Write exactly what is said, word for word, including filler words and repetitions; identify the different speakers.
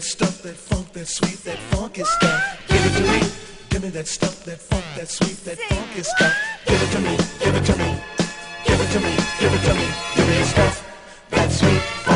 Speaker 1: that stuff, that funk, that sweet, that funky stuff. Give it to me. Give me that stuff, that funk, that sweet, that funky stuff. Give it to me, give it to me, give it to me, give it to me. Give me the stuff, that sweet.